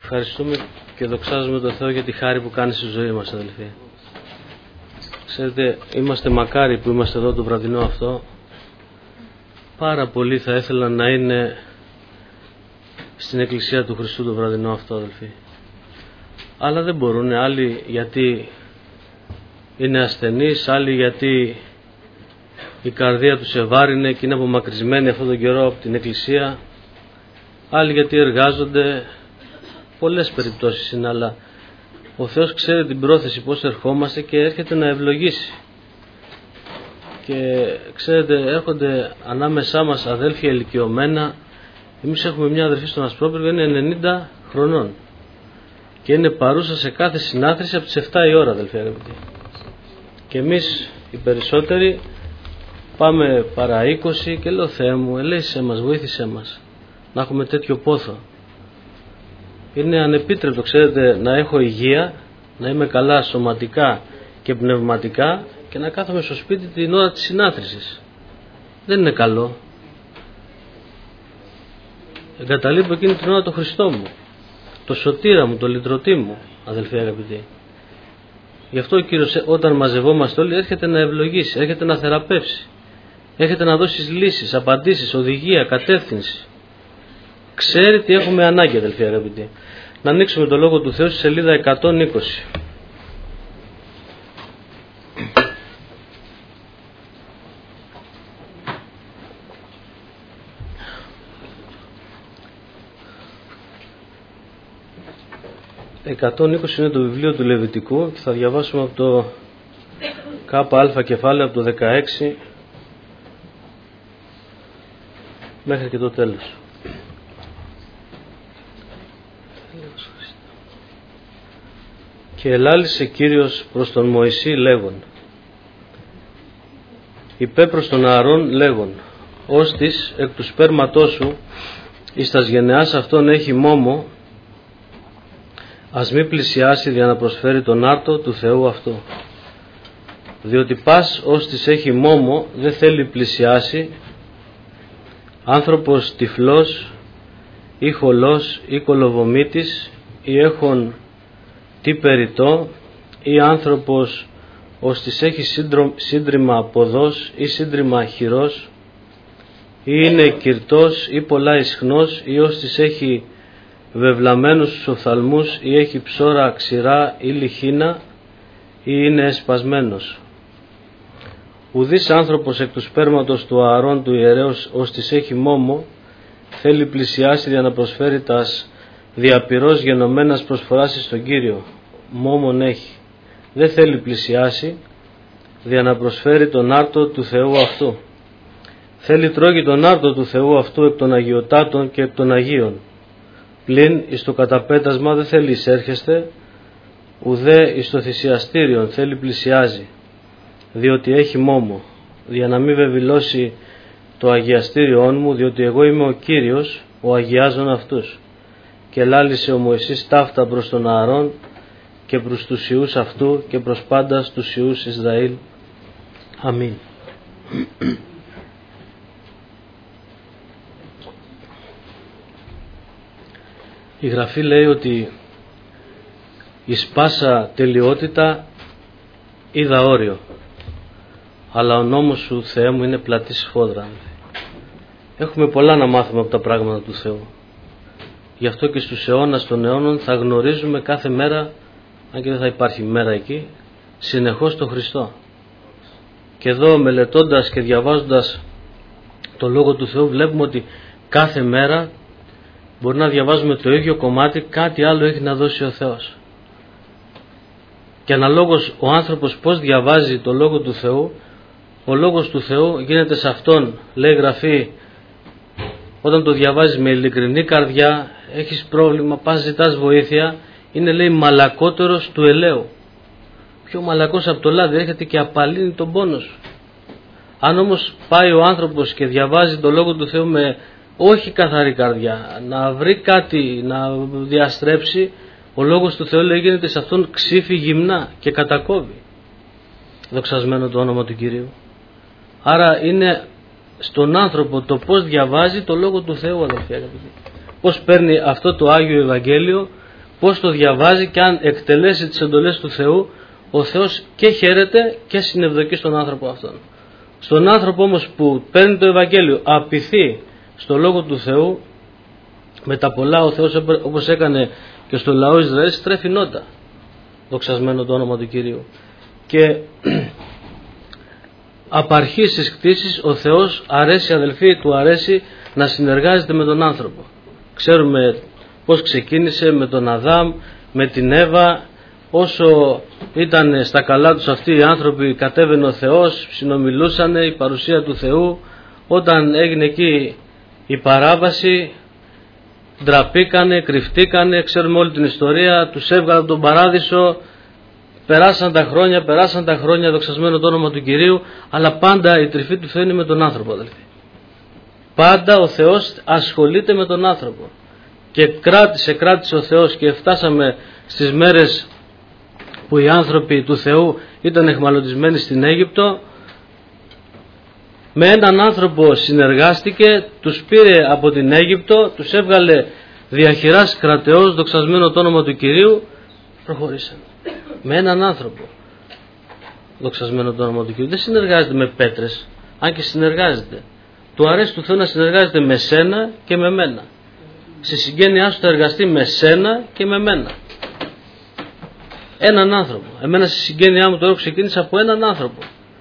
Ευχαριστούμε και δοξάζουμε τον Θεό για τη χάρη που κάνει στη ζωή μας, αδελφοί. Ξέρετε, είμαστε μακάρι που είμαστε εδώ το βραδινό αυτό. Πάρα πολλοί θα ήθελαν να είναι στην Εκκλησία του Χριστού το βραδινό αυτό, αδελφοί. Αλλά δεν μπορούν, άλλοι γιατί είναι ασθενείς, άλλοι γιατί η καρδία τους ευάρυνε και είναι απομακρυσμένοι αυτόν τον καιρό από την Εκκλησία, άλλοι γιατί εργάζονται. Πολλές περιπτώσεις είναι, αλλά ο Θεός ξέρει την πρόθεση πώς ερχόμαστε και έρχεται να ευλογήσει. Και ξέρετε, έρχονται ανάμεσά μας αδέλφια ηλικιωμένα. Εμείς έχουμε μια αδελφή στον Ασπρόπυργο, είναι 90 χρονών και είναι παρούσα σε κάθε συνάθρηση από τις 7 η ώρα, αδελφοί αγαπητοί. Και εμείς οι περισσότεροι πάμε παρά 20 και λέω, Θεέ μου, ελέησέ μας, βοήθησέ μας να έχουμε τέτοιο πόθο. Είναι ανεπίτρεπτο, ξέρετε, να έχω υγεία, να είμαι καλά σωματικά και πνευματικά και να κάθομαι στο σπίτι την ώρα της συνάθρησης. Δεν είναι καλό. Εγκαταλείπω εκείνη την ώρα το Χριστό μου, το σωτήρα μου, το λυτρωτή μου, αδελφοί αγαπητοί. Γι' αυτό ο Κύριος, όταν μαζευόμαστε όλοι, έρχεται να ευλογήσει, έρχεται να θεραπεύσει, έρχεται να δώσει λύσεις, απαντήσεις, οδηγία, κατεύθυνση. Ξέρει τι έχουμε ανάγκη, αδελφοί αγαπητοί. Να ανοίξουμε το Λόγο του Θεού στη σελίδα 120. Είναι το βιβλίο του Λεβιτικού και θα διαβάσουμε από το ΚΑ κεφάλαιο από το 16 μέχρι και το τέλος. Και ελάλησε Κύριος προς τον Μωυσή λέγον, είπε προς τον Ααρών λέγον, ώστις εκ του σπέρματός σου εις τας γενεάς αυτόν έχει μόμο, ας μη πλησιάσει για να προσφέρει τον άρτο του Θεού αυτού. Διότι πας ώστις έχει μόμο δεν θέλει πλησιάσει, άνθρωπος τυφλός ή χολός ή κολοβομήτης ή έχων τι περιττό ή άνθρωπος ώστις έχει σύντριμα ποδός ή σύντριμα χειρός ή είναι κυρτός ή πολλά ισχνός ή ώστις έχει βεβλαμένους στους οφθαλμούς ή έχει ψώρα ξηρά ή λιχίνα ή είναι εσπασμένος. Ουδής άνθρωπος εκ του σπέρματος του Ααρών του ιερέως ώστις έχει μόμο θέλει πλησιάσει για να προσφέρει τας διαπυρός γενομένας προσφοράσεις στον Κύριο. Μόμον έχει. Δεν θέλει πλησιάσει για να προσφέρει τον άρτο του Θεού αυτού. Θέλει τρώγει τον άρτο του Θεού αυτού εκ των Αγιωτάτων και εκ των Αγίων. Πλην εις το καταπέτασμα δεν θέλει εισέρχεστε, ουδέ εις το θυσιαστήριον θέλει πλησιάζει, διότι έχει μόμο, για να μην βεβηλώσει το αγιαστήριόν μου, διότι εγώ είμαι ο Κύριος, ο αγιάζων αυτούς. Και λάλησε ο Μωυσής ταύτα προς τον Ααρών και προς τους ιούς αυτού και προς πάντας τους ιούς Ισραήλ. Αμήν. Η Γραφή λέει ότι εις πάσα τελειότητα είδα όριο, αλλά ο νόμος σου, Θεέ μου, είναι πλατή σφόδρα. Έχουμε πολλά να μάθουμε από τα πράγματα του Θεού. Γι' αυτό και στους αιώνας των αιώνων θα γνωρίζουμε κάθε μέρα, αν και δεν θα υπάρχει μέρα εκεί, συνεχώς τον Χριστό. Και εδώ μελετώντας και διαβάζοντας το Λόγο του Θεού βλέπουμε ότι κάθε μέρα μπορεί να διαβάζουμε το ίδιο κομμάτι, κάτι άλλο έχει να δώσει ο Θεός. Και αναλόγως ο άνθρωπος πώς διαβάζει το Λόγο του Θεού, ο Λόγος του Θεού γίνεται σε αυτόν, λέει η Γραφή, όταν το διαβάζεις με ειλικρινή καρδιά, έχεις πρόβλημα, πας ζητάς βοήθεια, είναι, λέει, μαλακότερος του ελαίου. Πιο μαλακός από το λάδι, έρχεται και απαλύνει τον πόνο σου. Αν όμως πάει ο άνθρωπος και διαβάζει το Λόγο του Θεού με όχι καθαρή καρδιά, να βρει κάτι να διαστρέψει, ο Λόγος του Θεού, λέει, γίνεται σε αυτόν ξύφη γυμνά και κατακόβει. Δοξασμένο το όνομα του Κυρίου. Άρα είναι στον άνθρωπο το πώς διαβάζει το Λόγο του Θεού, αδελφοί αγαπητοί. Πώς παίρνει αυτό το Άγιο Ευαγγέλιο πώς το διαβάζει και αν εκτελέσει τις εντολές του Θεού, ο Θεός και χαίρεται και συνευδοκεί στον άνθρωπο αυτόν. Στον άνθρωπο όμως που παίρνει το Ευαγγέλιο, απειθεί στο Λόγο του Θεού, με τα πολλά ο Θεός, όπως έκανε και στο λαό Ισραήλ, στρέφει νότα. Δοξασμένο το όνομα του Κυρίου. Και απ' αρχής της κτήσης ο Θεός αρέσει, αδελφοί, του αρέσει να συνεργάζεται με τον άνθρωπο. Ξέρουμε πώς ξεκίνησε με τον Αδάμ, με την Εύα. Όσο ήταν στα καλά τους αυτοί οι άνθρωποι, κατέβαινε ο Θεός, συνομιλούσανε, η παρουσία του Θεού. Όταν έγινε εκεί η παράβαση, ντραπήκανε, κρυφτήκανε, ξέρουμε όλη την ιστορία, τους έβγαλε από τον παράδεισο, περάσαν τα χρόνια, δοξασμένο το όνομα του Κυρίου, αλλά πάντα η τρυφή του Θεού είναι με τον άνθρωπο, αδελφοί. Πάντα ο Θεός ασχολείται με τον άνθρωπο. Και κράτησε ο Θεός και φτάσαμε στις μέρες που οι άνθρωποι του Θεού ήταν εχμαλωτισμένοι στην Αίγυπτο. Με έναν άνθρωπο συνεργάστηκε, τους πήρε από την Αίγυπτο, τους έβγαλε διαχειράς κρατεώς, δοξασμένο το όνομα του Κυρίου, προχωρήσαν. Με έναν άνθρωπο, δοξασμένο το όνομα του Κυρίου. Δεν συνεργάζεται με πέτρες, αν και συνεργάζεται. Του αρέσει του Θεού να συνεργάζεται με σένα και με μένα. Στη συγγένειά σου θα εργαστεί με σένα και με μένα. Έναν άνθρωπο. Εμένα στη συγγένειά μου τώρα ξεκίνησα από έναν άνθρωπο.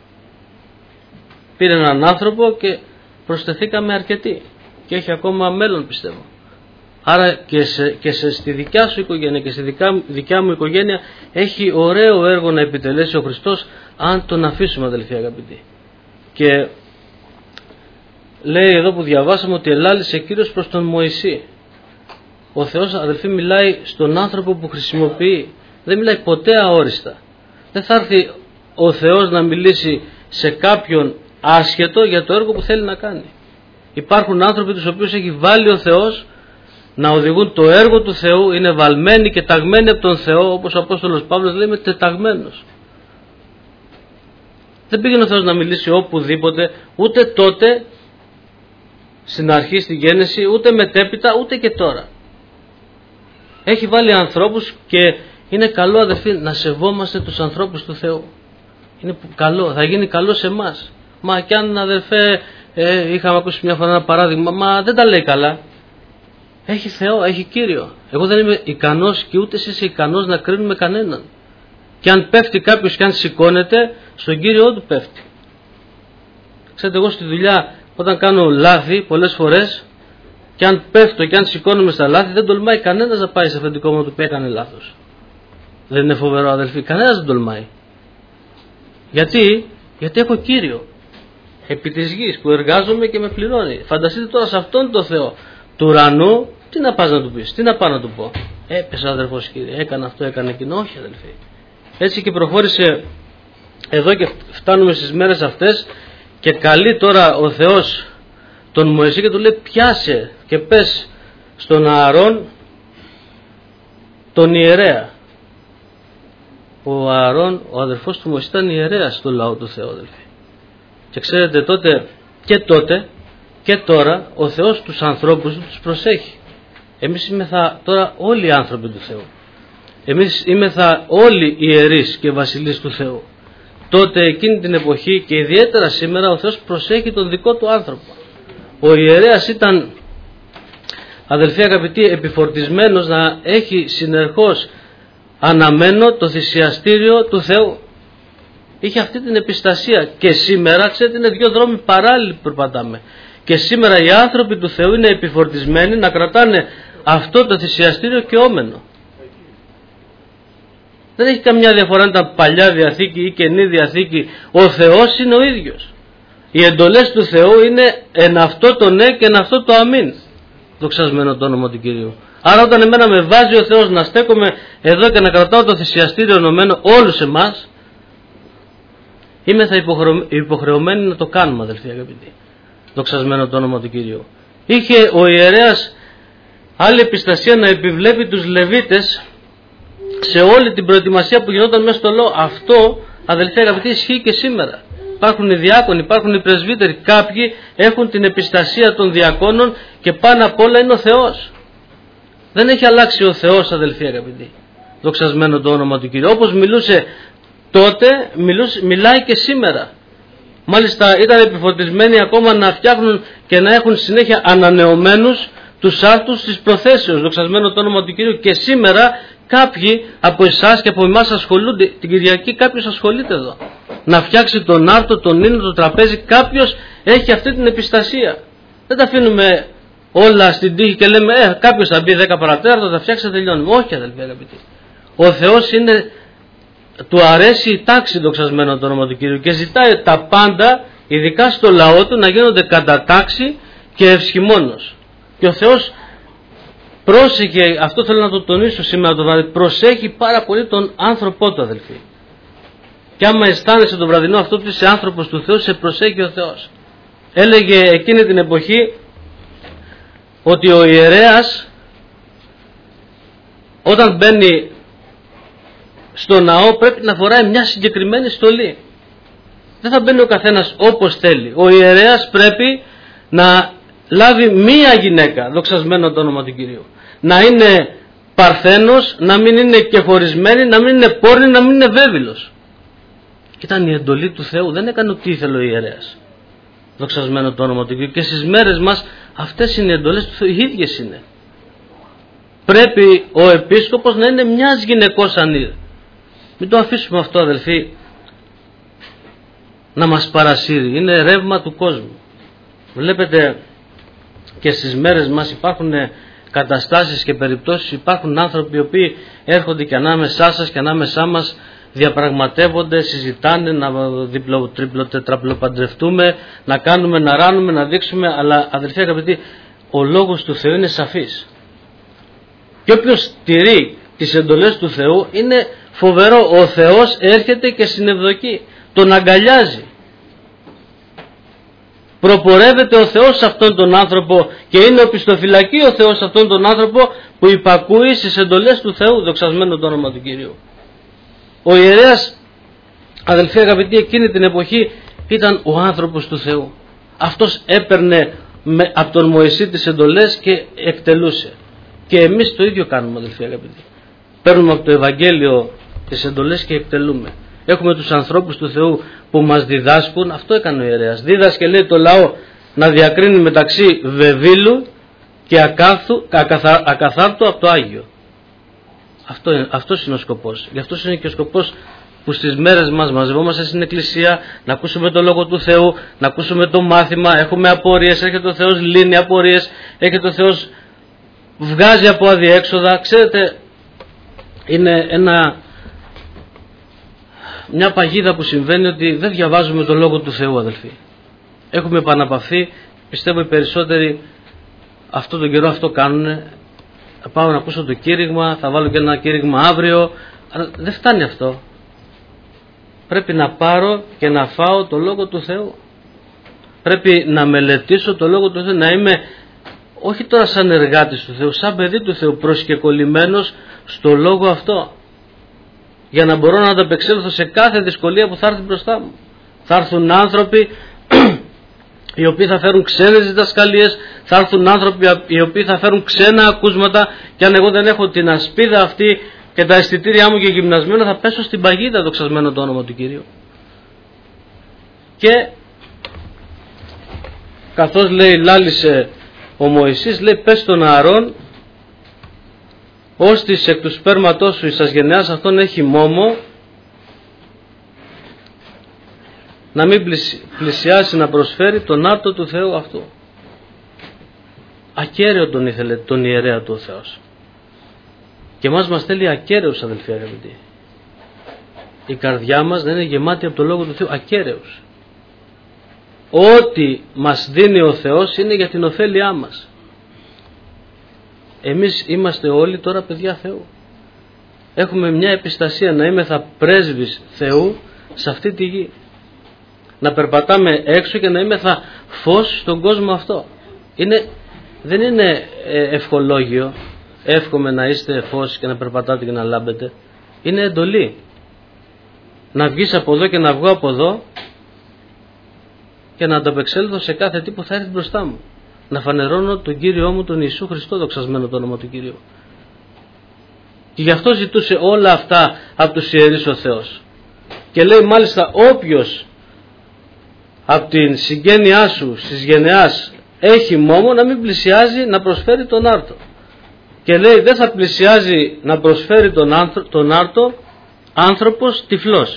Πήρε έναν άνθρωπο και προσθεθήκαμε αρκετοί. Και έχει ακόμα μέλλον, πιστεύω. Άρα και στη δικιά σου οικογένεια και στη δικιά μου οικογένεια έχει ωραίο έργο να επιτελέσει ο Χριστός, αν τον αφήσουμε, αδελφοί αγαπητοί. Και λέει εδώ που διαβάσαμε ότι ελάλησε Κύριος προς τον Μωυσή. Ο Θεός, αδελφοί, μιλάει στον άνθρωπο που χρησιμοποιεί. Δεν μιλάει ποτέ αόριστα. Δεν θα έρθει ο Θεός να μιλήσει σε κάποιον άσχετο για το έργο που θέλει να κάνει. Υπάρχουν άνθρωποι τους οποίους έχει βάλει ο Θεός να οδηγούν το έργο του Θεού, είναι βαλμένοι και ταγμένοι από τον Θεό, όπως ο Απόστολος Παύλος λέει, είμαι τεταγμένος. Δεν πήγαινε ο Θεός να μιλήσει οπουδήποτε, ούτε τότε στην αρχή, στη γέννηση, ούτε μετέπειτα, ούτε και τώρα. Έχει βάλει ανθρώπους και είναι καλό, αδελφοί, να σεβόμαστε τους ανθρώπους του Θεού. Είναι καλό, θα γίνει καλό σε εμάς. Μα κι αν, αδελφέ, είχαμε ακούσει μια φορά ένα παράδειγμα, μα δεν τα λέει καλά. Έχει Θεό, έχει Κύριο. Εγώ δεν είμαι ικανός και ούτε εσύ είσαι ικανός να κρίνουμε κανέναν. Και αν πέφτει κάποιος και αν σηκώνεται, στον Κύριο του πέφτει. Ξέρετε, εγώ στη δουλειά όταν κάνω λάθη πολλές φορές, και αν πέφτω και αν σηκώνομαι στα λάθη, δεν τολμάει κανένας να πάει σε αφεντικό μου του που έκανε λάθος. Δεν είναι φοβερό, αδελφοί? Κανένας δεν τολμάει. Γιατί έχω Κύριο επί της γης που εργάζομαι και με πληρώνει. Φανταστείτε τώρα σε αυτόν τον Θεό του ουρανού, τι να πας να του πεις, τι να πάω να του πω? Έπεσε αδερφός, Κύριε, έκανε αυτό, έκανε εκείνο. Όχι, αδελφοί. Έτσι και προχώρησε εδώ και φτάνουμε στις μέρες αυτές και καλεί τώρα ο Θεός τον Μωυσή και του λέει, πιάσε και πες στον Ααρών τον ιερέα. Ο Ααρών, ο αδερφός του Μωυσή, ήταν ιερέας στο λαό του Θεού, αδελφοί. Και ξέρετε, τότε και τώρα ο Θεός τους ανθρώπους του τους προσέχει. Εμείς είμεθα τώρα όλοι οι άνθρωποι του Θεού. Εμείς είμεθα όλοι ιερείς και βασιλείς του Θεού. Τότε εκείνη την εποχή και ιδιαίτερα σήμερα ο Θεός προσέχει τον δικό του άνθρωπο. Ο ιερέας ήταν, αδελφοί αγαπητοί, επιφορτισμένος να έχει συνεχώς αναμένο το θυσιαστήριο του Θεού. Είχε αυτή την επιστασία και σήμερα, ξέρετε, είναι δύο δρόμοι παράλληλοι που περπατάμε. Και σήμερα οι άνθρωποι του Θεού είναι επιφορτισμένοι να κρατάνε αυτό το θυσιαστήριο και όμενο. Δεν έχει καμιά διαφορά αν ήταν παλιά Διαθήκη ή Καινή Διαθήκη. Ο Θεός είναι ο ίδιος. Οι εντολές του Θεού είναι εν αυτό το ναι και εν αυτό το αμήν. Δοξασμένο το όνομα του Κυρίου. Άρα όταν εμένα με βάζει ο Θεός να στέκομαι εδώ και να κρατάω το θυσιαστήριο ενωμένο όλους εμάς, είμαι θα υποχρεωμένοι να το κάνουμε, αδελφοί αγαπητοί. Δοξασμένο το όνομα του Κυρίου. Είχε ο ιερέας άλλη επιστασία να επιβλέπει τους Λεβίτες σε όλη την προετοιμασία που γινόταν μέσα στο λαό. Αυτό, αδελφοί αγαπητοί, ισχύει και σήμερα. Υπάρχουν οι διάκονοι, υπάρχουν οι πρεσβύτεροι. Κάποιοι έχουν την επιστασία των διακόνων και πάνω απ' όλα είναι ο Θεός. Δεν έχει αλλάξει ο Θεός, αδελφοί αγαπητοί. Δοξασμένο το όνομα του Κυρίου. Όπως μιλούσε τότε, μιλάει και σήμερα. Μάλιστα ήταν επιφορτισμένοι ακόμα να φτιάχνουν και να έχουν συνέχεια ανανεωμένους τους άρτους της προθέσεως. Δοξασμένο το όνομα του Κυρίου. Και σήμερα κάποιοι από εσάς και από εμάς ασχολούνται. Την Κυριακή κάποιος ασχολείται εδώ. Να φτιάξει τον άρτο, τον ίνο, το τραπέζι. Κάποιος έχει αυτή την επιστασία. Δεν τα αφήνουμε όλα στην τύχη και λέμε κάποιος θα μπει 10 παρατέταρτο, θα φτιάξει, θα τελειώνουμε. Όχι, αδελφοί αγαπητοί. Ο Θεός είναι, του αρέσει η τάξη, δοξασμένο το όνομα του Κυρίου, και ζητάει τα πάντα, ειδικά στο λαό του, να γίνονται κατά τάξη και ευσχημόνως. Και ο Θεός πρόσεχε, αυτό θέλω να το τονίσω σήμερα το βράδυ, προσέχει πάρα πολύ τον άνθρωπό του, αδελφοί. Και άμα αισθάνεσαι τον βραδινό αυτό ότι είσαι άνθρωπος του Θεού, σε προσέχει ο Θεός. Έλεγε εκείνη την εποχή ότι ο ιερέας όταν μπαίνει στο ναό πρέπει να φοράει μια συγκεκριμένη στολή. Δεν θα μπαίνει ο καθένας όπως θέλει. Ο ιερέας πρέπει να λάβει μία γυναίκα, δοξασμένο το όνομα του Κυρίου. Να είναι παρθένος, να μην είναι και χωρισμένη, να μην είναι πόρνη, να μην είναι βέβυλος. Ήταν η εντολή του Θεού, δεν έκανε ό,τι ήθελε ο ιερέας. Δοξασμένο το όνομα του Κυρίου. Και στις μέρες μας αυτές είναι οι εντολές του Θεού, οι ίδιες είναι. Πρέπει ο επίσκοπος να είναι μιας γυναικός ανήρ. Μην το αφήσουμε αυτό, αδελφοί, να μας παρασύρει. Είναι ρεύμα του κόσμου. Βλέπετε και στις μέρες μας υπάρχουν καταστάσεις και περιπτώσεις, υπάρχουν άνθρωποι οι οποίοι έρχονται και ανάμεσά σας και ανάμεσά μας διαπραγματεύονται, συζητάνε να τετραπλοπαντρευτούμε, να κάνουμε, να ράνουμε, να δείξουμε, αλλά αδελφοί αγαπητοί, ο λόγος του Θεού είναι σαφής. Και όποιος τηρεί τις εντολές του Θεού είναι φοβερό. Ο Θεός έρχεται και συνευδοκεί, τον αγκαλιάζει. Προπορεύεται ο Θεός σε αυτόν τον άνθρωπο και είναι οπισθοφυλακή ο Θεός σε αυτόν τον άνθρωπο που υπακούει στις εντολές του Θεού, δοξασμένο το όνομα του Κυρίου. Ο ιερέας, αδελφοί αγαπητοί, εκείνη την εποχή ήταν ο άνθρωπος του Θεού. Αυτός έπαιρνε από τον Μωυσή τις εντολές και εκτελούσε. Και εμείς το ίδιο κάνουμε, αδελφοί αγαπητοί. Παίρνουμε από το Ευαγγέλιο τις εντολές και εκτελούμε. Έχουμε τους ανθρώπους του Θεού που μας διδάσκουν. Αυτό έκανε ο ιερέας. Δίδασκε, λέει, το λαό να διακρίνει μεταξύ βεβήλου και ακαθάρτου από το Άγιο. Αυτός είναι ο σκοπός. Γι' αυτός είναι και ο σκοπός που στις μέρες μας μαζευόμαστε στην Εκκλησία, να ακούσουμε το Λόγο του Θεού, να ακούσουμε το μάθημα, έχουμε απορίες, έρχεται ο Θεός, λύνει απορίες, έρχεται ο Θεός, βγάζει από αδιέξοδα. Ξέρετε, είναι μια παγίδα που συμβαίνει ότι δεν διαβάζουμε το Λόγο του Θεού, αδελφοί. Έχουμε επαναπαυθεί, πιστεύω οι περισσότεροι αυτόν τον καιρό αυτό κάνουν. Πάω να ακούσω το κήρυγμα, θα βάλω και ένα κήρυγμα αύριο, αλλά δεν φτάνει αυτό. Πρέπει να πάρω και να φάω το Λόγο του Θεού. Πρέπει να μελετήσω το Λόγο του Θεού, να είμαι όχι τώρα σαν εργάτης του Θεού, σαν παιδί του Θεού, προσκεκολλημένος στο Λόγο αυτό, για να μπορώ να ανταπεξέλθω σε κάθε δυσκολία που θα έρθει μπροστά μου. Θα έρθουν άνθρωποι οι οποίοι θα φέρουν ξένες διδασκαλίες, θα έρθουν άνθρωποι οι οποίοι θα φέρουν ξένα ακούσματα, και αν εγώ δεν έχω την ασπίδα αυτή και τα αισθητήριά μου και γυμνασμένα, θα πέσω στην παγίδα, δοξασμένο το όνομα του Κυρίου. Και καθώς λέει λάλησε ο Μωυσής, λέει, πες στον Ααρών, ώστις εκ του σπέρματός σου εις τας γενεάς αυτόν έχει μόμο, να μην πλησιάσει να προσφέρει τον άρτο του Θεού αυτού. Ακέραιο τον ήθελε τον ιερέα του ο Θεός. Και μας θέλει ακέραιος, αδελφοί αγαπητοί. Η καρδιά μας να είναι γεμάτη από το Λόγο του Θεού, ακέραιος. Ό,τι μας δίνει ο Θεός είναι για την ωφέλειά μας. Εμείς είμαστε όλοι τώρα παιδιά Θεού. Έχουμε μια επιστασία να είμεθα πρέσβεις Θεού σε αυτή τη γη. Να περπατάμε έξω και να είμεθα φως στον κόσμο αυτό. Δεν είναι ευχολόγιο. Εύχομαι να είστε φως και να περπατάτε και να λάμπετε. Είναι εντολή. Να βγεις από εδώ και να βγω από εδώ και να ανταπεξέλθω σε κάθε τι που θα έρθει μπροστά μου. Να φανερώνω τον Κύριό μου, τον Ιησού Χριστό, δοξασμένο το όνομα του Κυρίου. Και γι' αυτό ζητούσε όλα αυτά από τους ιερείς ο Θεός. Και λέει μάλιστα, όποιος από την συγγένειά σου, στις γενεάς, έχει μόμο, να μην πλησιάζει να προσφέρει τον άρτο. Και λέει, δεν θα πλησιάζει να προσφέρει τον άρτο άνθρωπος τυφλός.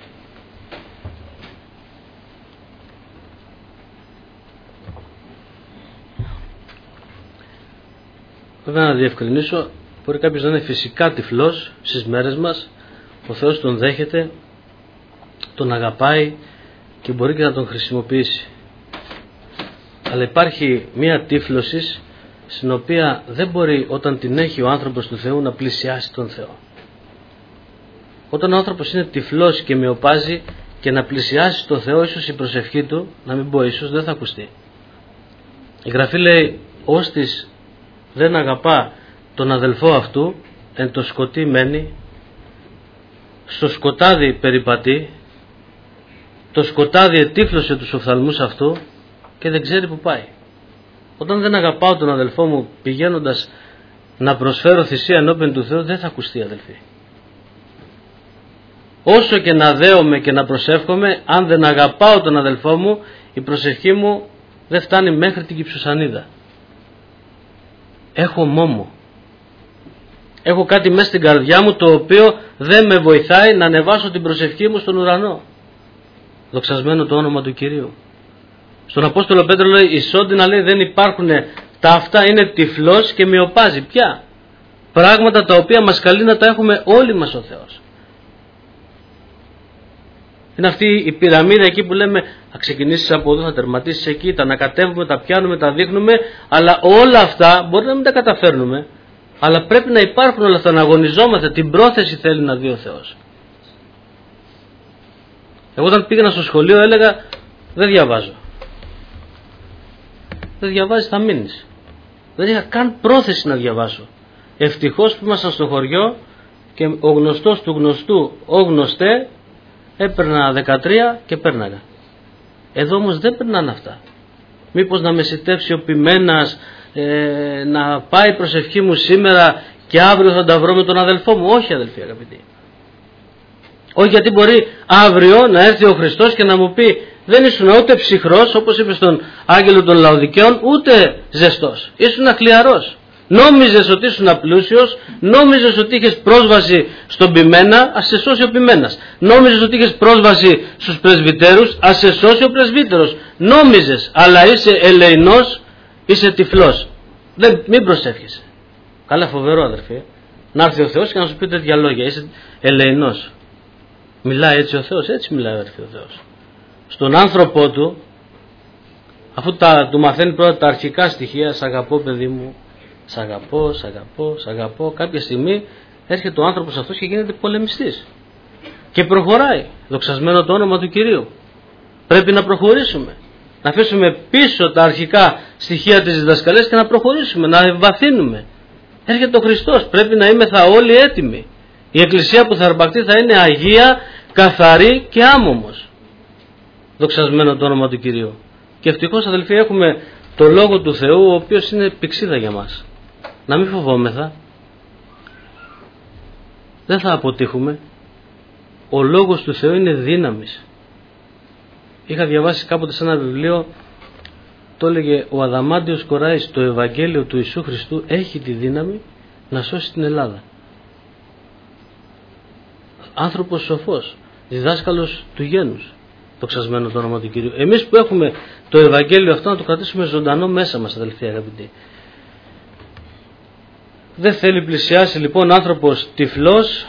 Βέβαια να διευκρινίσω, μπορεί κάποιος να είναι φυσικά τυφλός στις μέρες μας, ο Θεός τον δέχεται, τον αγαπάει και μπορεί και να τον χρησιμοποιήσει. Αλλά υπάρχει μία τύφλωση στην οποία δεν μπορεί, όταν την έχει ο άνθρωπος του Θεού, να πλησιάσει τον Θεό. Όταν ο άνθρωπος είναι τυφλός και μυοπάζει, και να πλησιάσει τον Θεό, ίσως η προσευχή του, να μην πω ίσως, δεν θα ακουστεί. Η Γραφή λέει, ώστις δεν αγαπά τον αδελφό αυτού, εν το σκοτί μένει, στο σκοτάδι περιπατεί, το σκοτάδι ετύφλωσε τους οφθαλμούς αυτού και δεν ξέρει που πάει. Όταν δεν αγαπάω τον αδελφό μου πηγαίνοντας να προσφέρω θυσία ενώπιον του Θεού, δεν θα ακουστεί, αδελφοί. Όσο και να δέομαι και να προσεύχομαι, αν δεν αγαπάω τον αδελφό μου, η προσευχή μου δεν φτάνει μέχρι την Κυψοσανίδα. Έχω μόμο. Έχω κάτι μέσα στην καρδιά μου το οποίο δεν με βοηθάει να ανεβάσω την προσευχή μου στον ουρανό. Δοξασμένο το όνομα του Κυρίου. Στον Απόστολο Πέτρο λέει, η σόντινα λέει δεν υπάρχουν, τα αυτά είναι τυφλός και μυοπάζει. Ποια? Πράγματα τα οποία μας καλεί να τα έχουμε όλοι μας ο Θεός. Είναι αυτή η πυραμίδα εκεί που λέμε, θα ξεκινήσεις από εδώ, θα τερματίσεις εκεί, τα ανακατεύουμε, τα πιάνουμε, τα δείχνουμε, αλλά όλα αυτά μπορεί να μην τα καταφέρνουμε, αλλά πρέπει να υπάρχουν όλα αυτά, να αγωνιζόμαστε, την πρόθεση θέλει να δει ο Θεός. Εγώ όταν πήγαινα στο σχολείο έλεγα, δεν διαβάζω. Δεν διαβάζεις, θα μείνεις. Δεν είχα καν πρόθεση να διαβάσω. Ευτυχώς που ήμασταν στο χωριό και ο γνωστός του γνωστού, ο γνωστέ, έπαιρνα 13 και πέρναγα. Εδώ όμως δεν περνάνε αυτά. Μήπως να με σιτεύσει ο ποιμένας, να πάει η προσευχή μου σήμερα και αύριο θα τα βρω με τον αδελφό μου. Όχι, αδελφοί αγαπητοί. Όχι, γιατί μπορεί αύριο να έρθει ο Χριστός και να μου πει, δεν ήσουν ούτε ψυχρός, όπως είπε στον άγγελο των Λαοδικαίων, ούτε ζεστός. Ήσουν χλιαρός. Νόμιζες ότι ήσουν πλούσιος, νόμιζες ότι είχες πρόσβαση στον ποιμένα, ας σε σώσει ο ποιμένας. Νόμιζες ότι είχες πρόσβαση στους πρεσβυτέρους, ας σε σώσει ο πρεσβύτερος. Νόμιζες, αλλά είσαι ελεηνός, είσαι τυφλός. Μην προσεύχεσαι. Καλά, φοβερό αδερφέ. Να έρθει ο Θεός και να σου πει τέτοια λόγια. Είσαι ελεηνός. Μιλάει έτσι ο Θεός, έτσι μιλάει αδερφέ ο Θεός. Στον άνθρωπό του, αφού του μαθαίνει πρώτα τα αρχικά στοιχεία, σ' αγαπώ παιδί μου, σ' αγαπώ, σ' αγαπώ, σ' αγαπώ, κάποια στιγμή έρχεται ο άνθρωπος αυτός και γίνεται πολεμιστής. Και προχωράει, δοξασμένο το όνομα του Κυρίου. Πρέπει να προχωρήσουμε. Να αφήσουμε πίσω τα αρχικά στοιχεία της διδασκαλίας και να προχωρήσουμε, να ευβαθύνουμε. Έρχεται ο Χριστός, πρέπει να είμεθα όλοι έτοιμοι. Η εκκλησία που θα αρπακτεί θα είναι αγία, καθαρή και άμωμος. Δοξασμένο το όνομα του Κυρίου. Και ευτυχώς αδελφοί έχουμε το Λόγο του Θεού, ο οποίος είναι πηξίδα για μας. Να μην φοβόμεθα. Δεν θα αποτύχουμε. Ο Λόγος του Θεού είναι δύναμης. Είχα διαβάσει κάποτε σε ένα βιβλίο, το έλεγε ο Αδαμάντιος Κοράης, το Ευαγγέλιο του Ιησού Χριστού έχει τη δύναμη να σώσει την Ελλάδα. Άνθρωπος σοφός, διδάσκαλος του γένους. Δοξασμένο το όνομα του Κυρίου. Εμείς που έχουμε το Ευαγγέλιο αυτό να το κρατήσουμε ζωντανό μέσα μας, αδελφοί αγαπητοί. Δεν θέλει πλησιάσει λοιπόν άνθρωπος τυφλός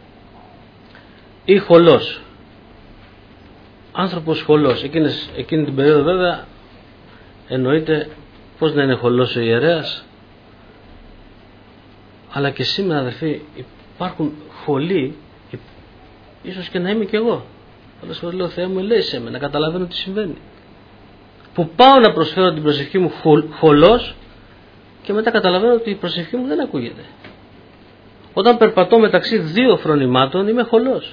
ή χολός. Άνθρωπος χολός. Εκείνη την περίοδο βέβαια εννοείται πώς να είναι χολός ο ιερέας. Αλλά και σήμερα αδελφοί υπάρχουν χολοί, ίσως και να είμαι κι εγώ. Πολλές φορές λέω, Θεέ μου ελέησέ με, να καταλαβαίνω τι συμβαίνει. Που πάω να προσφέρω την προσευχή μου χολός και μετά καταλαβαίνω ότι η προσευχή μου δεν ακούγεται. Όταν περπατώ μεταξύ δύο φρονημάτων είμαι χολός.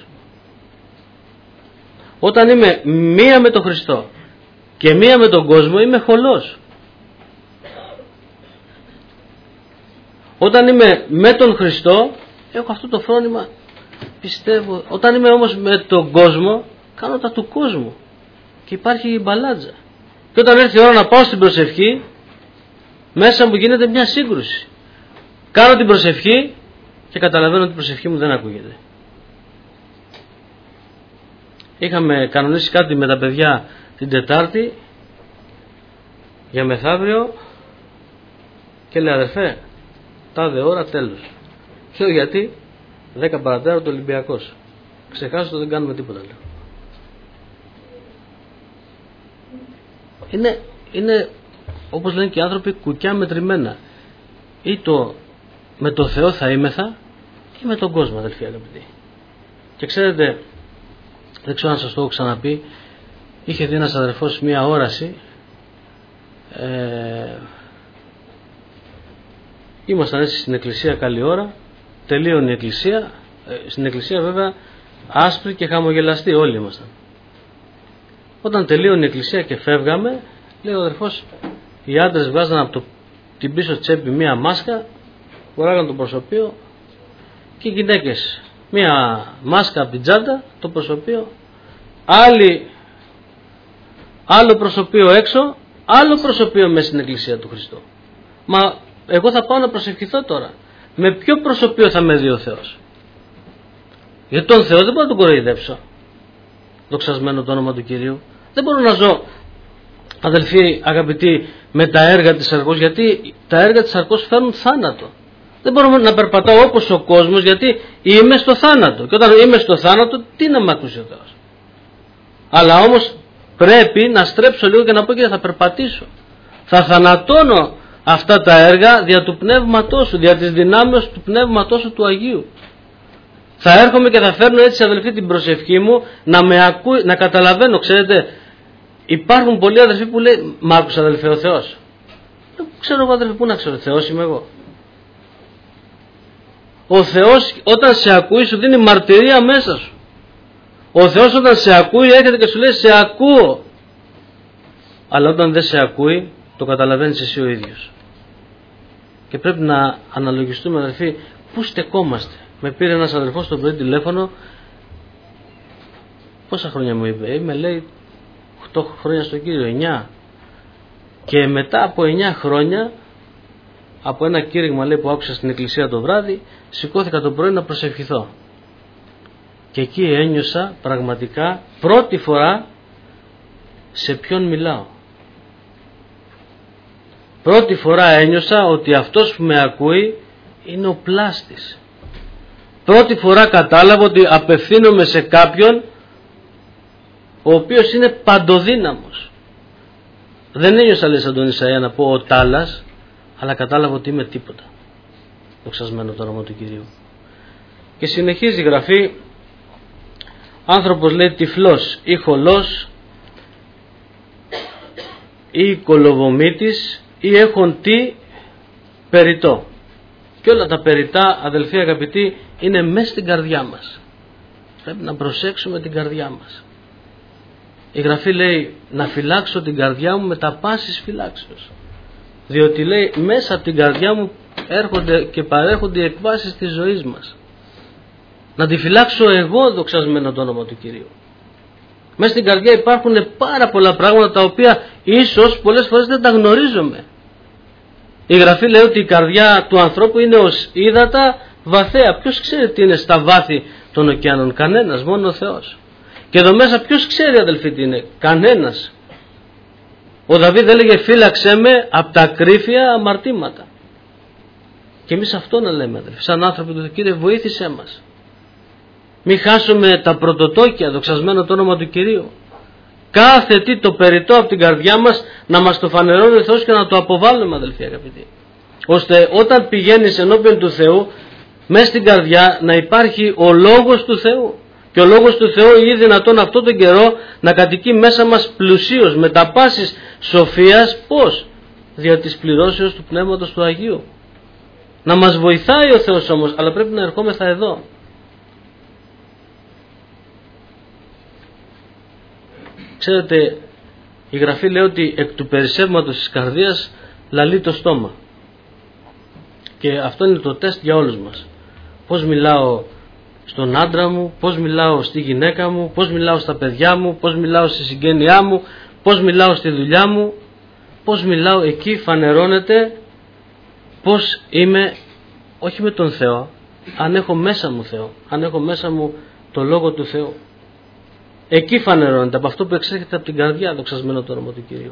Όταν είμαι μία με τον Χριστό και μία με τον κόσμο είμαι χολός. Όταν είμαι με τον Χριστό έχω αυτό το φρόνημα, πιστεύω. Όταν είμαι όμως με τον κόσμο, κάνω τα του κόσμου και υπάρχει η μπαλάτζα. Και όταν έρθει η ώρα να πάω στην προσευχή, μέσα μου γίνεται μια σύγκρουση. Κάνω την προσευχή και καταλαβαίνω ότι η προσευχή μου δεν ακούγεται. Είχαμε κανονίσει κάτι με τα παιδιά την Τετάρτη για μεθαύριο και λέει, αδερφέ, τάδε ώρα τέλος. Λέω, γιατί? 10 παρατέρα το Ολυμπιακός. Ξεχάσω το, δεν κάνουμε τίποτα, λέω. Είναι όπως λένε και οι άνθρωποι, κουκιά μετρημένα. Ή με το Θεό θα είμεθα ή με τον κόσμο, αδελφοί αγαπητοί. Και ξέρετε, δεν ξέρω αν σας το έχω ξαναπεί, είχε δει ένας αδερφός μία όραση. Ήμασταν έτσι στην εκκλησία καλή ώρα, τελείωνε η εκκλησία, στην εκκλησία βέβαια άσπρη και χαμογελαστή όλοι ήμασταν. Όταν τελείωνε η εκκλησία και φεύγαμε, λέει ο αδερφός, οι άντρες βγάζαν από την πίσω τσέπη μία μάσκα, φοράγαν το προσωπείο, και οι γυναίκες μία μάσκα από την τσάντα, το προσωπείο, άλλο προσωπείο έξω, άλλο προσωπείο μέσα στην εκκλησία του Χριστού. Μα εγώ θα πάω να προσευχηθώ τώρα. Με ποιο προσωπείο θα με δει ο Θεός? Γιατί τον Θεό δεν μπορώ να τον κοροϊδέψω. Δοξασμένο το όνομα του Κυρίου. Δεν μπορώ να ζω, αδελφοί αγαπητοί, με τα έργα της αρκός, γιατί τα έργα της αρκός φέρνουν θάνατο. Δεν μπορώ να περπατάω όπως ο κόσμος, γιατί είμαι στο θάνατο. Και όταν είμαι στο θάνατο, τι να μ' ακούσει ο Θεός? Αλλά όμως πρέπει να στρέψω λίγο και να πω, και θα περπατήσω. Θα θανατώνω αυτά τα έργα δια του πνεύματός σου, δια της δυνάμεως του πνεύματός σου του Αγίου. Θα έρχομαι και θα φέρνω έτσι, αδελφοί, την προσευχή μου να με ακούει, να καταλαβαίνω. Ξέρετε, υπάρχουν πολλοί αδελφοί που λέει, μ' άκουσε αδελφέ ο Θεός? Ξέρω εγώ, αδελφοί, πού να ξέρω, Θεός είμαι εγώ? Ο Θεός όταν σε ακούει σου δίνει μαρτυρία μέσα σου. Ο Θεός όταν σε ακούει έρχεται και σου λέει, σε ακούω. Αλλά όταν δεν σε ακούει, το καταλαβαίνεις εσύ ο ίδιος. Και πρέπει να αναλογιστούμε, αδελφοί, πού στεκόμαστε. Με πήρε ένας αδελφός το πρωί τηλέφωνο. Πόσα χρόνια μου είπε? Είμαι, λέει, 8 χρόνια στον Κύριο, 9. Και μετά από 9 χρόνια, από ένα κήρυγμα, λέει, που άκουσα στην εκκλησία το βράδυ, σηκώθηκα το πρωί να προσευχηθώ. Και εκεί ένιωσα πραγματικά πρώτη φορά σε ποιον μιλάω. Πρώτη φορά ένιωσα ότι αυτός που με ακούει είναι ο πλάστης. Πρώτη φορά κατάλαβα ότι απευθύνομαι σε κάποιον ο οποίος είναι παντοδύναμος. Δεν ένιωσα, λέει, σαν τον Ισαΐα να πω ο τάλας, αλλά κατάλαβα ότι είμαι τίποτα. Δοξασμένο το όνομα του Κυρίου. Και συνεχίζει η Γραφή, άνθρωπος, λέει, τυφλός ή χολός ή κολοβομήτης ή έχουν τι περιττό. Και όλα τα περιττά, αδελφοί αγαπητοί, είναι μέσα στην καρδιά μας. Πρέπει να προσέξουμε την καρδιά μας. Η Γραφή λέει να φυλάξω την καρδιά μου με τα πάσης φυλάξεως. Διότι, λέει, μέσα από την καρδιά μου έρχονται και παρέχονται οι εκβάσεις της ζωής μας. Να τη φυλάξω εγώ, δοξασμένο το όνομα του Κυρίου. Μέσα στην καρδιά υπάρχουν πάρα πολλά πράγματα τα οποία ίσως πολλές φορές δεν τα γνωρίζουμε. Η Γραφή λέει ότι η καρδιά του ανθρώπου είναι ως ύδατα βαθαία. Ποιος ξέρει τι είναι στα βάθη των ωκεανών? Κανένας, μόνο ο Θεός. Και εδώ μέσα ποιος ξέρει, αδελφοί, τι είναι? Κανένας. Ο Δαβίδ έλεγε, φύλαξέ με από τα κρύφια αμαρτήματα. Και εμείς αυτό να λέμε, αδελφοί, σαν άνθρωποι του Θεού, Κύριε, βοήθησέ μας. Μην χάσουμε τα πρωτοτόκια, δοξασμένο το όνομα του Κυρίου. Κάθε τι το περιττό από την καρδιά μας να μας το φανερώνει ο Θεός και να το αποβάλουμε, αδελφοί αγαπητοί. Ώστε όταν πηγαίνεις ενώπιον του Θεού, μέσα στην καρδιά να υπάρχει ο Λόγος του Θεού. Και ο Λόγος του Θεού είναι δυνατόν αυτόν τον καιρό να κατοικεί μέσα μας πλουσίως, με τα πάσης σοφίας. Πώς? Δια της πληρώσεως του Πνεύματος του Αγίου. Να μας βοηθάει ο Θεός όμως, αλλά πρέπει να ερχόμεθα εδώ. Ξέρετε, η Γραφή λέει ότι εκ του περισσεύματος της καρδίας λαλεί το στόμα. Και αυτό είναι το τεστ για όλους μας. πώς μιλάω στον άντρα μου, πώς μιλάω στη γυναίκα μου, πώς μιλάω στα παιδιά μου, πώς μιλάω στη συγγένειά μου, πώς μιλάω στη δουλειά μου, πώς μιλάω. Εκεί φανερώνεται πώς είμαι, όχι με τον Θεό, αν έχω μέσα μου Θεό, αν έχω μέσα μου το Λόγο του Θεού. Εκεί φανερώνεται από αυτό που εξέρχεται από την καρδιά, δοξασμένο το όνομα του Κυρίου.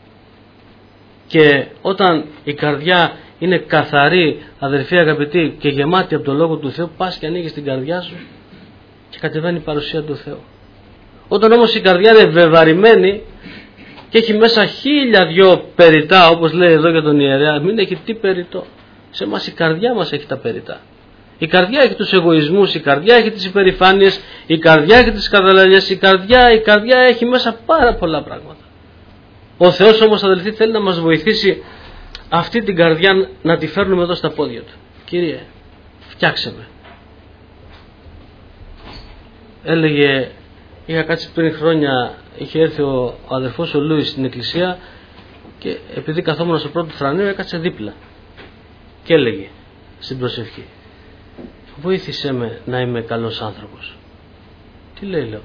Και όταν η καρδιά είναι καθαρή, αδερφοί αγαπητοί, και γεμάτη από το Λόγο του Θεού, πας και ανοίγεις την καρδιά σου και κατεβαίνει η παρουσία του Θεού. Όταν όμως η καρδιά είναι βεβαρημένη και έχει μέσα 1000 περιτά, όπως λέει εδώ για τον ιερέα, μην έχει τι περιττό. Σε εμάς η καρδιά μας έχει τα περιττά. Η καρδιά έχει τους εγωισμούς, η καρδιά έχει τις υπερηφάνειες, η καρδιά έχει τις καδαλαλιές, η καρδιά έχει μέσα πάρα πολλά πράγματα. Ο Θεός όμως, αδελφοί, θέλει να μας βοηθήσει αυτή την καρδιά να τη φέρνουμε εδώ στα πόδια Του. Κύριε, φτιάξε με. Έλεγε, είχα κάτσει πριν χρόνια, είχε έρθει ο αδερφός ο Λούις στην εκκλησία και επειδή καθόμουν στο πρώτο θρανείο έκατσε δίπλα και έλεγε στην προσευχή, βοήθησέ με να είμαι καλός άνθρωπος. Τι λέει, λέω.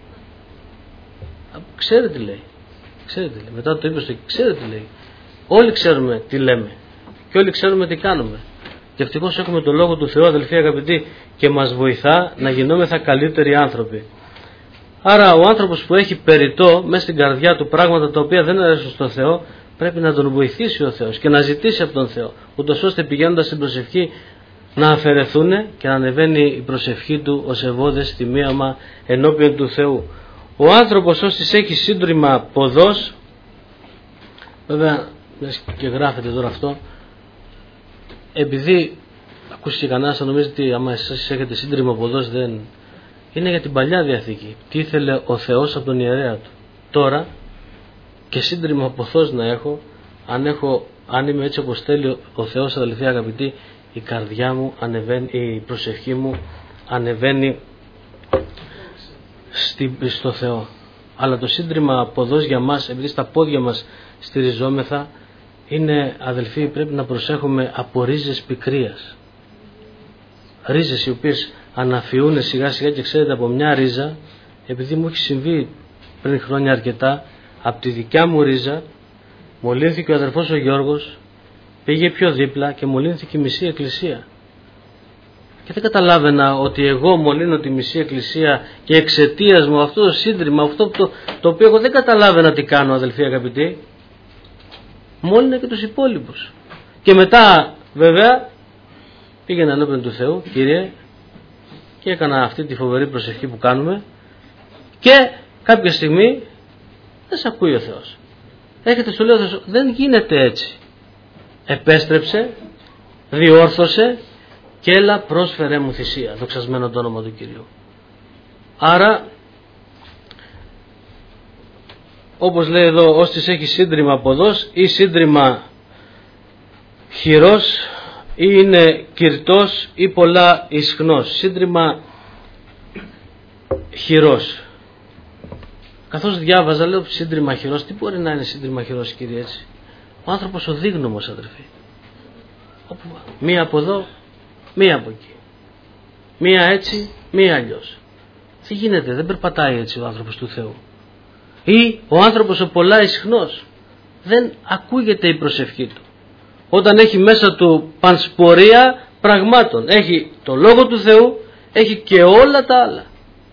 Ξέρετε τι λέει. Μετά το είπε στο ξέρετε τι λέει. Όλοι ξέρουμε τι λέμε και όλοι ξέρουμε τι κάνουμε. Και ευτυχώς έχουμε το Λόγο του Θεού, αδελφοί αγαπητοί, και μας βοηθά να γινόμεθα καλύτεροι άνθρωποι. Άρα ο άνθρωπος που έχει περιττό μέσα στην καρδιά του πράγματα τα οποία δεν αρέσουν στον Θεό, πρέπει να τον βοηθήσει ο Θεός και να ζητήσει από τον Θεό, ούτως ώστε πηγαίνοντας στην προσευχή να αφαιρεθούν και να ανεβαίνει η προσευχή του ως ευώδες τιμίαμα ενώπιον του Θεού. Ο άνθρωπος όσοι έχει σύντριμα ποδός, βέβαια και γράφεται τώρα αυτό, επειδή ακούσει κανένας θα νομίζει ότι άμα εσείς έχετε σύντριμα ποδός δεν είναι για την Παλιά Διαθήκη. Τι ήθελε ο Θεός από τον ιερέα του. Τώρα και σύντριμα ποδός να έχω, αν είμαι έτσι όπως θέλει ο Θεός, αδελφοί αγαπητοί, η καρδιά μου ανεβαίνει, η προσευχή μου ανεβαίνει στο Θεό. Αλλά το σύντριμα ποδός για μας, επειδή στα πόδια μας στηριζόμεθα, είναι, αδελφοί, πρέπει να προσέχουμε από ρίζες πικρίας. Ρίζες οι οποίες αναφιούν σιγά σιγά και ξέρετε από μια ρίζα, επειδή μου έχει συμβεί πριν χρόνια αρκετά, από τη δικιά μου ρίζα μολύνθηκε ο αδερφός ο Γιώργος, πήγε πιο δίπλα και μολύνθηκε η μισή εκκλησία. Και δεν καταλάβαινα ότι εγώ μολύνω τη μισή εκκλησία και εξαιτίας μου αυτό το σύντριμα, αυτό το οποίο εγώ δεν καταλάβαινα τι κάνω, αδελφοί αγαπητοί, μόλυνε και τους υπόλοιπους. Και μετά βέβαια πήγαινα ενώπιον του Θεού, Κύριε, και έκανα αυτή τη φοβερή προσευχή που κάνουμε και κάποια στιγμή δεν σε ακούει ο Θεός. Έρχεται στο λέω Θεός, δεν γίνεται έτσι. Επέστρεψε, διόρθωσε και έλα πρόσφερε μου θυσία, δοξασμένο το όνομα του Κυρίου. Άρα, όπως λέει εδώ, όσοι έχει σύντριμα ποδός ή σύντριμα χειρός ή είναι κυρτός ή πολλά ισχνός. Σύντριμα χειρός. Καθώς διάβαζα, λέω σύντριμα χειρός. Τι μπορεί να είναι σύντριμα χειρός, Κύριε, έτσι? Ο άνθρωπος ο δίγνωμος, αδερφοί. Μία από εδώ, μία από εκεί. Μία έτσι, μία αλλιώς. Τι γίνεται, δεν περπατάει έτσι ο άνθρωπος του Θεού. Ή ο άνθρωπος ο πολλά ισχνός. Δεν ακούγεται η προσευχή του. Όταν έχει μέσα του πανσπορία πραγμάτων. Έχει το Λόγο του Θεού, έχει και όλα τα άλλα.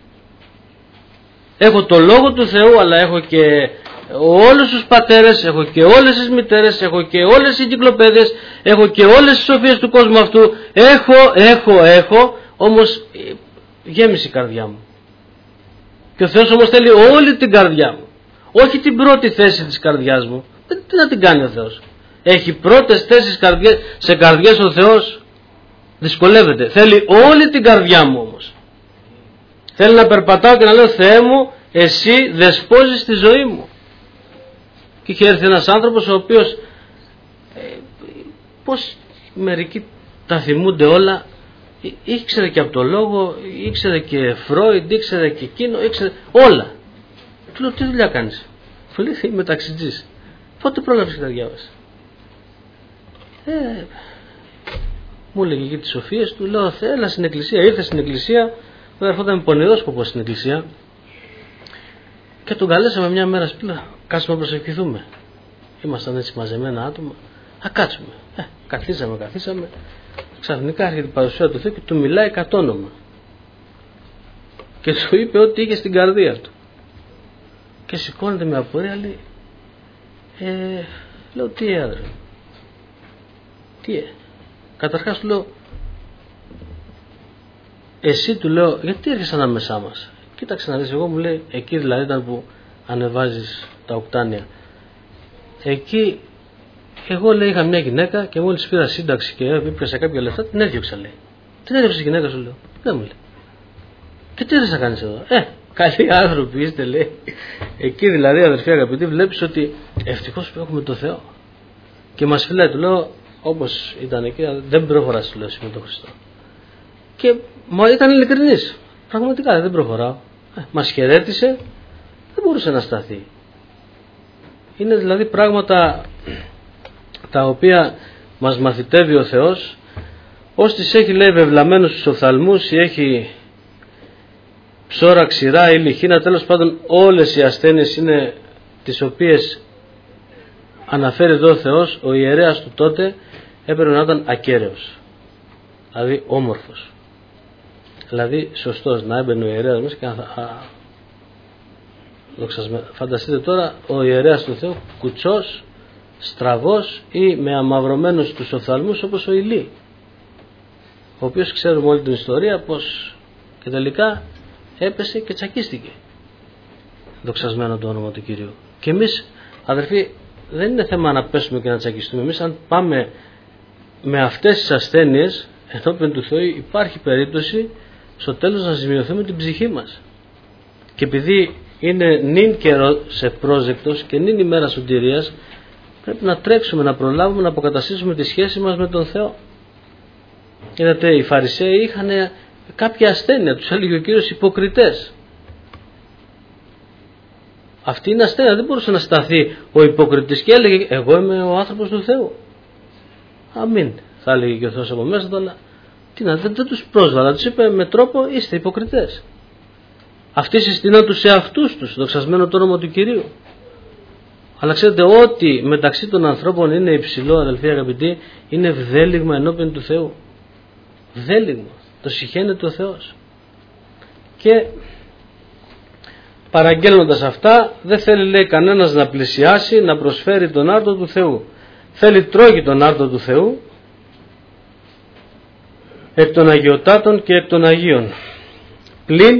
Έχω το Λόγο του Θεού, αλλά έχω και όλους τους πατέρες, έχω και όλες τις μητέρες, έχω και όλες τις εγκυκλοπαίδειες, έχω και όλες τις σοφίες του κόσμου αυτού. Έχω, όμως γέμισε η καρδιά μου. Και ο Θεός όμως θέλει όλη την καρδιά μου. Όχι την πρώτη θέση της καρδιάς μου. Τι να την κάνει ο Θεός? Έχει πρώτες θέσεις σε καρδιές ο Θεός. Δυσκολεύεται. Θέλει όλη την καρδιά μου όμως. Θέλει να περπατάω και να λέω Θεέ μου, εσύ δεσπόζεις τη ζωή μου. Και είχε έρθει ένας άνθρωπος ο οποίος πως μερικοί τα θυμούνται όλα, ήξερε και από το Λόγο, ήξερε και Φρόιντ, ήξερε και εκείνο, ήξερε όλα. Του λέω τι δουλειά κάνεις? Του λέει είμαι ταξιτζής. Πότε πρόλαβες και τα διάβασες? Μου έλεγε εκεί τις σοφίες του, λέω έλα στην εκκλησία. Ήρθε στην εκκλησία, δεν ερχόταν με πονηρό σκοπό στην εκκλησία. Και τον καλέσαμε μια μέρα σπίτι, κάτσουμε να προσευχηθούμε. Ήμασταν έτσι μαζεμένα άτομα. Α, κάτσουμε. Καθίσαμε. Ξαφνικά έρχεται η παρουσία του Θεού και του μιλάει κατ' όνομα. Και του είπε ό,τι είχε στην καρδία του. Και σηκώνεται με απορία, λέει, λέω τι έδρε. Καταρχάς του λέω, εσύ του λέω, γιατί έρχεσαι ανάμεσά μας. Κοίταξε να δεις, εγώ μου λέει, εκεί δηλαδή ήταν που ανεβάζεις τα οκτάνια. Εκεί, εγώ λέει είχα μια γυναίκα και μόλις πήρα σύνταξη και έπιασα κάποια λεφτά, την έδιωξα λέει. Την έδιωξε η γυναίκα σου, λέω. Δεν μου λέει. Και τι έρθες να κάνεις εδώ. Καλοί άνθρωποι είστε, λέει. Εκεί δηλαδή, αδερφοί αγαπητοί, βλέπεις ότι ευτυχώς που έχουμε το Θεό. Και μας φυλάει, του λέω, όπως ήταν εκεί, δεν προχωράς, του λέω, εσύ με τον Χριστό. Και ήταν ειλικρινής. Πραγματικά δεν προχωράω. Μας χαιρέτησε, δεν μπορούσε να σταθεί. Είναι δηλαδή πράγματα τα οποία μας μαθητεύει ο Θεός, ώστις έχει λέει βεβλαμένους στους οφθαλμούς ή έχει ψώρα, ξηρά ή λιχίνα, τέλος πάντων όλες οι ασθένειες είναι τις οποίες αναφέρει εδώ ο Θεός. Ο ιερέας του τότε έπρεπε να ήταν ακέραιος, δηλαδή όμορφος, δηλαδή σωστός, να έμπαινε ο ιερέας μέσα και φανταστείτε τώρα ο ιερέας του Θεού κουτσός, στραβός ή με αμαυρωμένους τους οφθαλμούς όπως ο Ηλί, ο οποίος ξέρουμε όλη την ιστορία πως και τελικά έπεσε και τσακίστηκε. Δοξασμένο το όνομα του Κυρίου. Και εμείς αδερφοί δεν είναι θέμα να πέσουμε και να τσακιστούμε. Εμείς αν πάμε με αυτές τις ασθένειες ενώπιον του Θεού, υπάρχει περίπτωση στο τέλος να ζημιωθούμε την ψυχή μας. Και επειδή είναι νυν καιρό σε πρόσδεκτος και νυν ημέρα σωτηρίας, πρέπει να τρέξουμε, να προλάβουμε να αποκαταστήσουμε τη σχέση μας με τον Θεό. Είδατε, οι Φαρισαίοι είχαν κάποια ασθένεια, τους έλεγε ο Κύριος υποκριτές. Αυτή είναι ασθένεια, δεν μπορούσε να σταθεί ο υποκριτής και έλεγε εγώ είμαι ο άνθρωπος του Θεού. Αμήν, θα έλεγε και ο Θεός από μέσα του, αλλά δεν τους πρόσβαλα, τους είπε με τρόπο είστε υποκριτές. Αυτοί συστήναν τους εαυτούς τους, δοξασμένο το όνομα του Κυρίου. Αλλά ξέρετε, ό,τι μεταξύ των ανθρώπων είναι υψηλό, αδελφοί αγαπητοί, είναι βδέλιγμα ενώπιον του Θεού. Βδέλιγμα, το συχαίνεται ο Θεός. Και παραγγέλνοντας αυτά, δεν θέλει λέει κανένας να πλησιάσει, να προσφέρει τον άρτο του Θεού. Θέλει τρώγει τον άρτο του Θεού εκ των αγιωτάτων και εκ των Αγίων. Πλην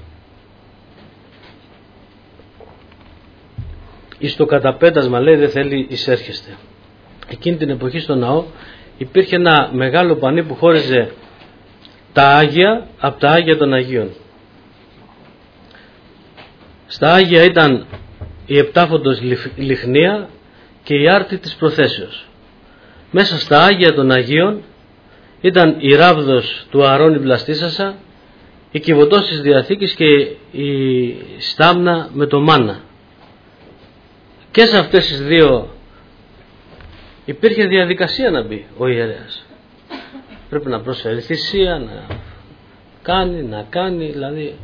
εις το καταπέτασμα λέει δεν θέλει εισέρχεστε. Εκείνη την εποχή στο ναό υπήρχε ένα μεγάλο πανί που χώριζε τα Άγια από τα Άγια των Αγίων. Στα Άγια ήταν η επτάφοντος λιχνία και η άρτη της προθέσεως. Μέσα στα Άγια των Αγίων ήταν η ράβδος του Ααρών η βλαστήσασα, η κυβωτός της Διαθήκης και η στάμνα με το μάνα. Και σε αυτές τις δύο υπήρχε διαδικασία να μπει ο ιερέας. Πρέπει να προσφέρει θυσία, να κάνει, δηλαδή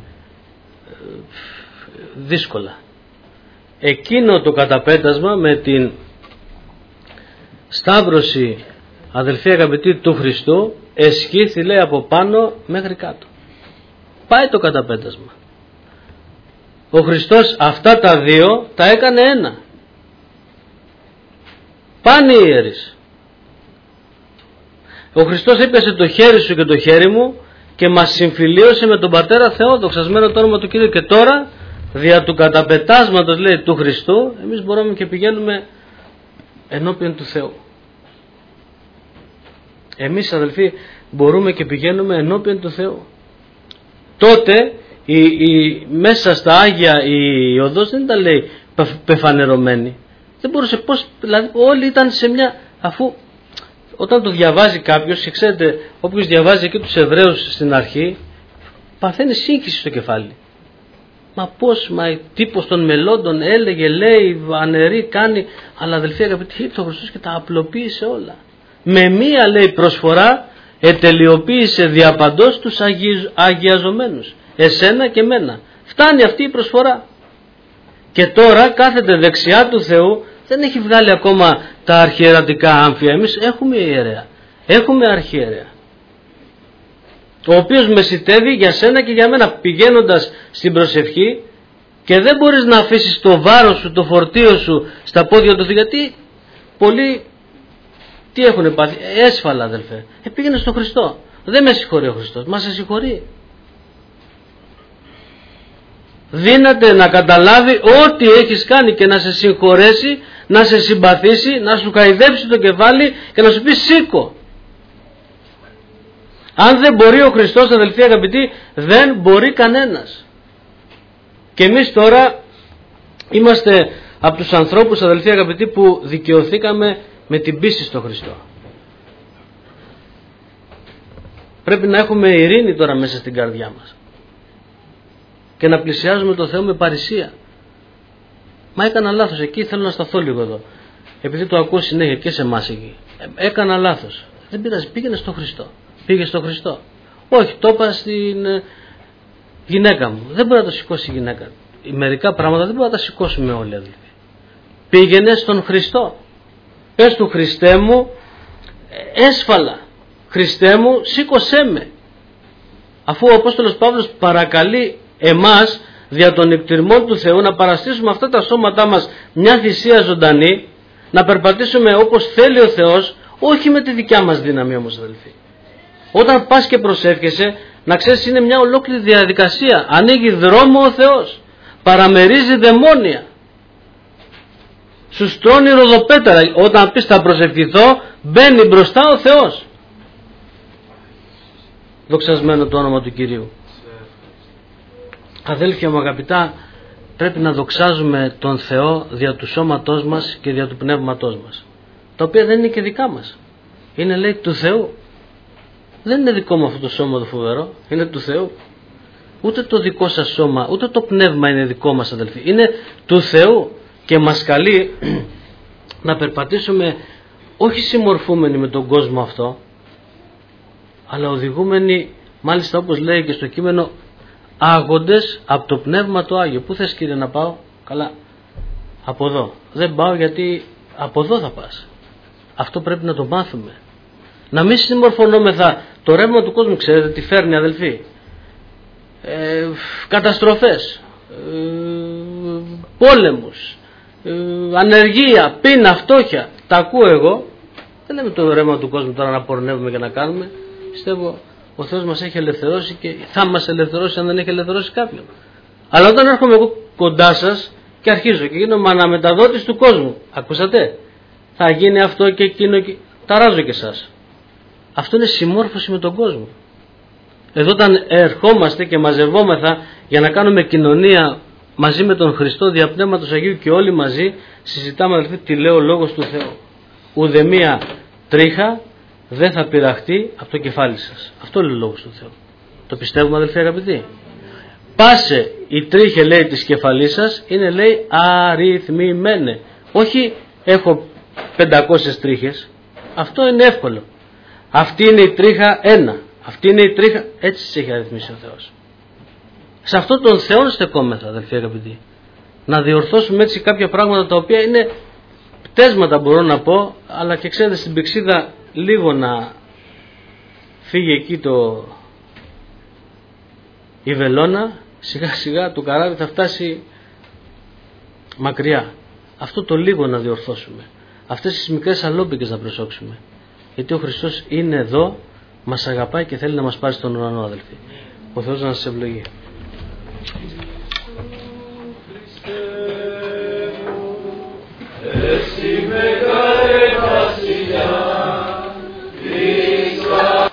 δύσκολα. Εκείνο το καταπέτασμα με την σταύρωση, αδελφοί αγαπητοί, του Χριστού εσχήθη λέει από πάνω μέχρι κάτω. Πάει το καταπέτασμα. Ο Χριστός αυτά τα δύο τα έκανε ένα. Πάνε οι ιερείς. Ο Χριστός έπιασε το χέρι σου και το χέρι μου και μας συμφιλίωσε με τον Πατέρα Θεό, δοξασμένο το όνομα του Κύριου. Και τώρα δια του καταπετάσματος λέει του Χριστού εμείς μπορούμε και πηγαίνουμε ενώπιον του Θεού. Εμείς αδελφοί μπορούμε και πηγαίνουμε ενώπιον του Θεού. Τότε μέσα στα Άγια η οδός δεν ήταν λέει πεφανερωμένη. Δεν μπορούσε πώς, δηλαδή όλοι ήταν σε μια, αφού όταν το διαβάζει κάποιος και ξέρετε όποιος διαβάζει εκεί τους Εβραίους στην αρχή παθαίνει σύγχυση στο κεφάλι. Μα πώς, τύπος των μελόντων έλεγε, λέει, αναιρεί, κάνει, αλλά αδελφοί αγαπητοί ήρθε ο Χριστός και τα απλοποίησε όλα. Με μία λέει προσφορά ετελειοποίησε διαπαντός τους αγιαζομένους, εσένα και μένα. Φτάνει αυτή η προσφορά. Και τώρα κάθεται δεξιά του Θεού, δεν έχει βγάλει ακόμα τα αρχιερατικά άμφια. Εμείς έχουμε ιερέα, έχουμε αρχιερέα, ο οποίος μεσιτεύει για σένα και για μένα, πηγαίνοντας στην προσευχή, και δεν μπορείς να αφήσεις το βάρος σου, το φορτίο σου στα πόδια του Θεού, γιατί πολλοί τι έχουν πάθει, έσφαλα αδελφέ, πήγαινε στον Χριστό. Δεν με συγχωρεί ο Χριστός, μα σε συγχωρεί. Δύναται να καταλάβει ό,τι έχεις κάνει και να σε συγχωρέσει, να σε συμπαθήσει, να σου χαϊδέψει το κεφάλι και να σου πει σήκω. Αν δεν μπορεί ο Χριστός, αδελφοί αγαπητοί, δεν μπορεί κανένας. Και εμείς τώρα είμαστε από τους ανθρώπους, αδελφοί αγαπητοί, που δικαιωθήκαμε με την πίστη στο Χριστό. Πρέπει να έχουμε ειρήνη τώρα μέσα στην καρδιά μας και να πλησιάζουμε το Θεό με παρησία. Μα έκανα λάθος εκεί, θέλω να σταθώ λίγο εδώ, επειδή το ακούω συνέχεια και σε εμάς εκεί. Έκανα λάθος. Δεν πειράζει, πήγαινε στο Χριστό. Πήγε στο Χριστό. Όχι, το είπα στην γυναίκα μου. Δεν μπορεί να το σηκώσει η γυναίκα. Μερικά πράγματα δεν μπορεί να τα σηκώσουμε όλοι, αδελφοί. Πήγαινε στον Χριστό. Πες του, Χριστέ μου, έσφαλα. Χριστέ μου, σήκωσέ με. Αφού ο Απόστολος Παύλος παρακαλεί εμάς δια των εκτιρμών του Θεού να παραστήσουμε αυτά τα σώματά μας μια θυσία ζωντανή, να περπατήσουμε όπως θέλει ο Θεός, όχι με τη δικιά μας δύναμη όμως, αδελφοί. Όταν πας και προσεύχεσαι, να ξέρεις είναι μια ολόκληρη διαδικασία. Ανοίγει δρόμο ο Θεός, παραμερίζει δαιμόνια, σου στρώνει ροδοπέταρα. Όταν πεις θα προσευχηθώ, μπαίνει μπροστά ο Θεός. Δοξασμένο το όνομα του Κυρίου. Αδέλφια μου αγαπητά, πρέπει να δοξάζουμε τον Θεό δια του σώματός μας και δια του πνεύματός μας, τα οποία δεν είναι και δικά μας. Είναι, λέει, του Θεού. Δεν είναι δικό μου αυτό το σώμα το φοβερό, είναι του Θεού. Ούτε το δικό σας σώμα, ούτε το πνεύμα είναι δικό μας, αδελφοί. Είναι του Θεού και μας καλεί να περπατήσουμε όχι συμμορφούμενοι με τον κόσμο αυτό, αλλά οδηγούμενοι, μάλιστα όπως λέει και στο κείμενο, άγοντες από το Πνεύμα το Άγιο. Πού θες, Κύριε, να πάω? Καλά, από εδώ. Δεν πάω γιατί από εδώ θα πας. Αυτό πρέπει να το μάθουμε. Να μην συμμορφωνόμεθα. Το ρεύμα του κόσμου, ξέρετε τι φέρνει, αδελφοί? Καταστροφές, πόλεμους, ανεργία, πείνα, φτώχεια. Τα ακούω εγώ. Δεν λέμε το ρεύμα του κόσμου τώρα να πορνεύουμε και να κάνουμε. Πιστεύω ο Θεός μας έχει ελευθερώσει και θα μας ελευθερώσει αν δεν έχει ελευθερώσει κάποιον. Αλλά όταν έρχομαι εγώ κοντά σας και αρχίζω και γίνομαι αναμεταδότης του κόσμου, ακούσατε, θα γίνει αυτό και εκείνο και ταράζω και εσάς. Αυτό είναι συμμόρφωση με τον κόσμο. Εδώ όταν ερχόμαστε και μαζευόμεθα για να κάνουμε κοινωνία μαζί με τον Χριστό δια Πνεύματος Αγίου και όλοι μαζί συζητάμε, αδελφοί, τι λέει ο Λόγος του Θεού. Ουδεμία τρίχα δεν θα πειραχτεί από το κεφάλι σας. Αυτό λέει ο Λόγος του Θεού. Το πιστεύουμε, αδελφοί αγαπητοί? Πάσε η τρίχε, λέει, της κεφαλής σας είναι, λέει, αριθμημένε. Όχι έχω 500 τρίχες. Αυτό είναι εύκολο. Αυτή είναι η τρίχα 1. Αυτή είναι η τρίχα. Έτσι τις έχει αριθμίσει ο Θεός. Σε αυτόν τον Θεό στεκόμεθα, αδελφοί αγαπητοί. Να διορθώσουμε έτσι κάποια πράγματα τα οποία είναι πτέσματα, μπορώ να πω, αλλά και ξέρετε στην πηξίδα λίγο να φύγει εκεί η βελόνα, σιγά σιγά το καράβι θα φτάσει μακριά. Αυτό το λίγο να διορθώσουμε. Αυτές τις μικρές αλόμπικες να προσώξουμε. Γιατί ο Χριστός είναι εδώ, μας αγαπάει και θέλει να μας πάρει στον ουρανό, αδελφοί. Ο Θεός να σας ευλογεί. Εσύ